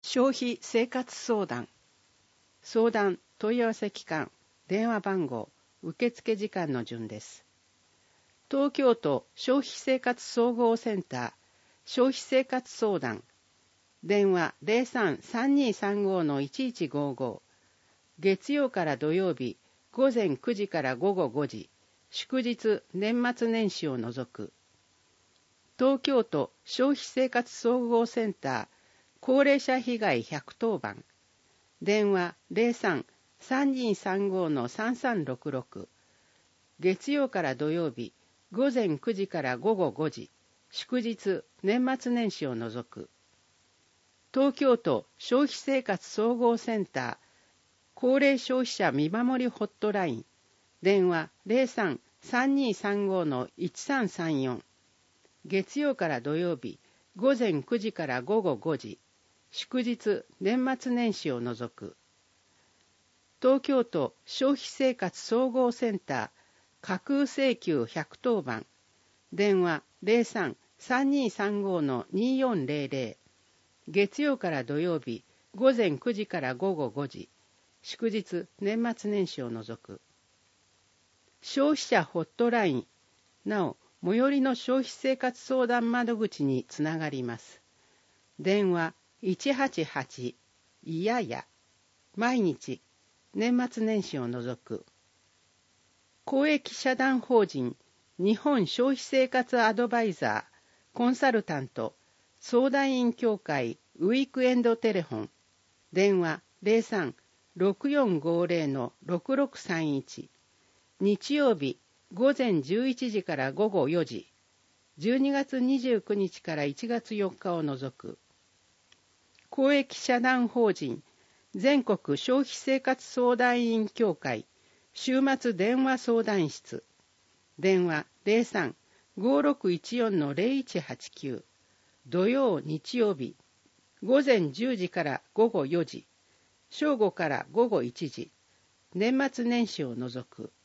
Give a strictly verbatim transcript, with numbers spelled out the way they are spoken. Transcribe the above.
消費生活相談相談問い合わせ期間電話番号受付時間の順です。東京都消費生活総合センター消費生活相談電話 ゼロさん さんにーさんご のいちいちごご月曜から土曜日午前くじから午後ごじ祝日年末年始を除く東京都消費生活総合センター高齢者被害ひゃくとおばん電話 ゼロさん さんにーさんご のさんさんろくろく月曜から土曜日午前くじから午後ごじ祝日年末年始を除く東京都消費生活総合センター高齢消費者見守りホットライン電話 ゼロさん さんにーさんご のいちさんさんよん月曜から土曜日午前くじから午後ごじ祝日年末年始を除く東京都消費生活総合センター架空請求ひゃくとおばん電話 ゼロさん さんにーさんご のにーよんゼロゼロ月曜から土曜日午前くじから午後ごじ祝日年末年始を除く消費者ホットラインなお最寄りの消費生活相談窓口につながります電話いちはちはちいやや毎日年末年始を除く公益社団法人日本消費生活アドバイザーコンサルタント相談員協会ウィークエンドテレフォン電話 ゼロさん ろくよんごゼロ のろくろくさんいち日曜日午前じゅういちじから午後よじじゅうにがつにじゅうくにちからいちがつよっかを除く公益社団法人全国消費生活相談員協会週末電話相談室電話 ゼロさん ごろくいちよん のゼロいちはちきゅう土曜日曜日午前じゅうじから午後よじ正午から午後いちじ年末年始を除く